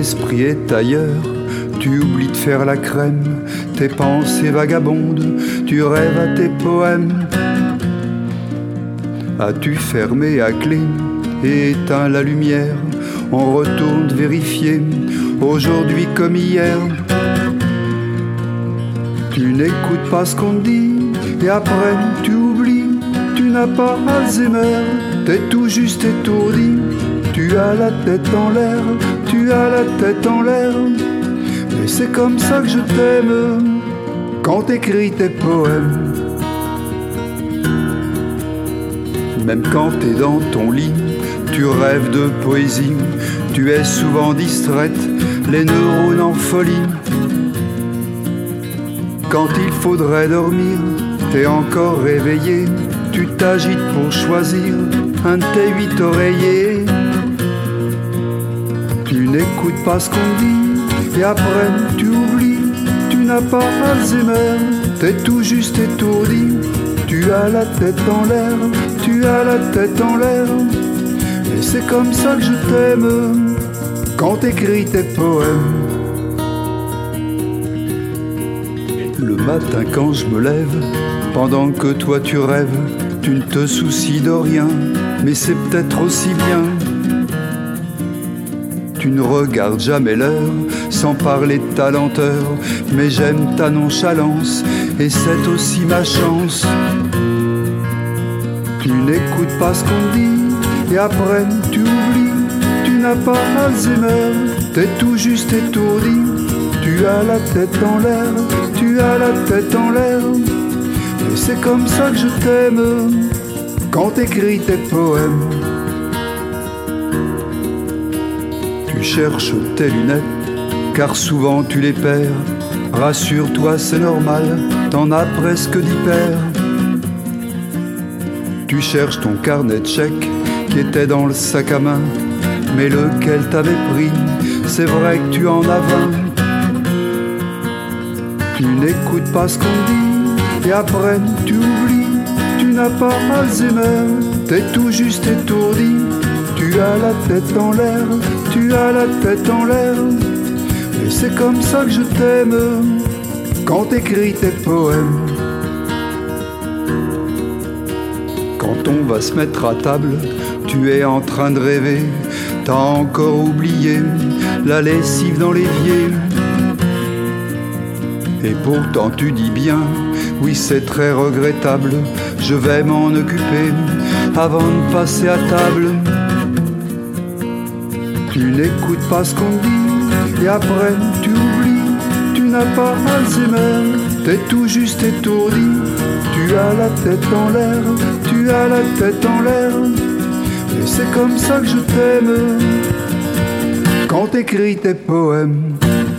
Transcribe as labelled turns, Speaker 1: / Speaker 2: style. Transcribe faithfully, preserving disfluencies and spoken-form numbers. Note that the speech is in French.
Speaker 1: l'esprit est ailleurs, tu oublies de faire la crème, tes pensées vagabondes, tu rêves à tes poèmes. As-tu fermé à clé et éteint la lumière? On retourne vérifier, aujourd'hui comme hier. Tu n'écoutes pas ce qu'on dit, et après tu oublies. Tu n'as pas Alzheimer, t'es tout juste étourdi. Tu as la tête en l'air, tu as la tête en l'air. Mais c'est comme ça que je t'aime, quand t'écris tes poèmes. Même quand t'es dans ton lit, tu rêves de poésie. Tu es souvent distraite, les neurones en folie. Quand il faudrait dormir, t'es encore réveillé. Tu t'agites pour choisir un de tes huit oreillers. Tu n'écoutes pas ce qu'on dit, et après tu oublies. Tu n'as pas Alzheimer, t'es tout juste étourdi. Tu as la tête en l'air, tu as la tête en l'air. Et c'est comme ça que je t'aime, quand t'écris tes poèmes. Le matin quand je me lève, pendant que toi tu rêves, tu ne te soucies de rien, mais c'est peut-être aussi bien. Tu ne regardes jamais l'heure, sans parler de ta lenteur, mais j'aime ta nonchalance, et c'est aussi ma chance. Tu n'écoutes pas ce qu'on dit, et après tu oublies. Tu n'as pas Alzheimer, t'es tout juste étourdi. Tu as la tête en l'air, tu as la tête en l'air. Et c'est comme ça que je t'aime, quand t'écris tes poèmes. Tu cherches tes lunettes, car souvent tu les perds. Rassure-toi, c'est normal, t'en as presque dix paires. Tu cherches ton carnet de chèques qui était dans le sac à main, mais lequel t'avait pris, c'est vrai que tu en as vingt. Tu n'écoutes pas ce qu'on dit, et après tu oublies. Tu n'as pas Alzheimer, t'es tout juste étourdi. Tu as la tête en l'air, tu as la tête en l'air. Et c'est comme ça que je t'aime, quand t'écris tes poèmes. Quand on va se mettre à table, tu es en train de rêver. T'as encore oublié la lessive dans l'évier. Et pourtant tu dis bien, oui c'est très regrettable, je vais m'en occuper avant de passer à table. Tu n'écoutes pas ce qu'on dit, et après tu oublies. Tu n'as pas Alzheimer, t'es tout juste étourdi. Tu as la tête en l'air, tu as la tête en l'air. Et c'est comme ça que je t'aime, quand t'écris tes poèmes.